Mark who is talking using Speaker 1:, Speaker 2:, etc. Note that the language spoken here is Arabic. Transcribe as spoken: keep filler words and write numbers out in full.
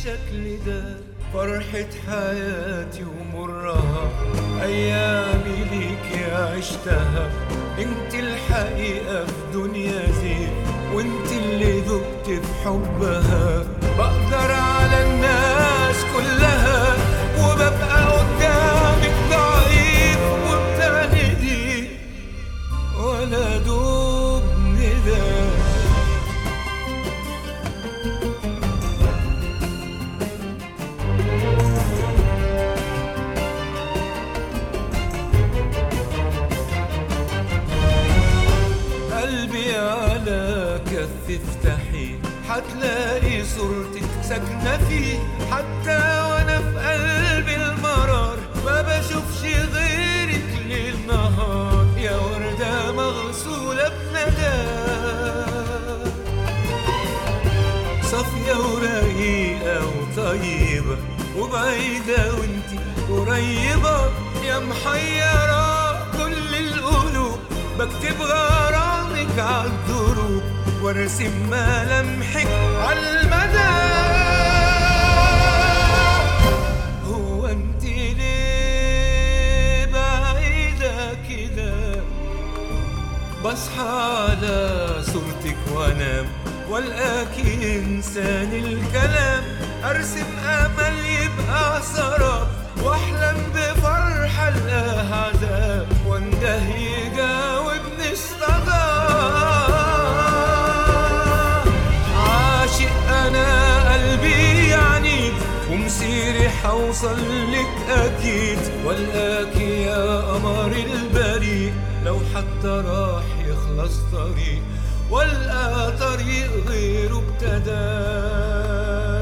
Speaker 1: بالشكل ده. فرحة حياتي ومرها أيامي ليك عشتها، انت الحقيقة في دنيا زين، وانت اللي ذقت في حبها. بقدر على الناس كلها وببقى قدامك ضعيف وبتعندي ولا دوب ندى. قلبي على كف افتحي حتلاقي صورتك ساكنة فيه، حتى وانا في قلب المرار ما بشوفش غيرك ليل نهار. يا وردة مغسولة بندى صافية ورقيقة وطيبة وبعيدة وانتي قريبة، يا محيرة كل القلوب. بكتب غرامك عالدروب وارسم ملامحك عالمدى. هو انت ليه بعيدة كده؟ بصحى على صورتك وانام والقاكي انسان الكلام، ارسم امل يبقى سراب واحلم بفرحة القاها عذاب، وانده يجاوبني الصدى. عاشق انا قلبي يعني ومسيري حوصل لك اكيد، والقاكي يا قمر البريء لو حتى راح يخلص طريق والقى طريق غيره ابتدى.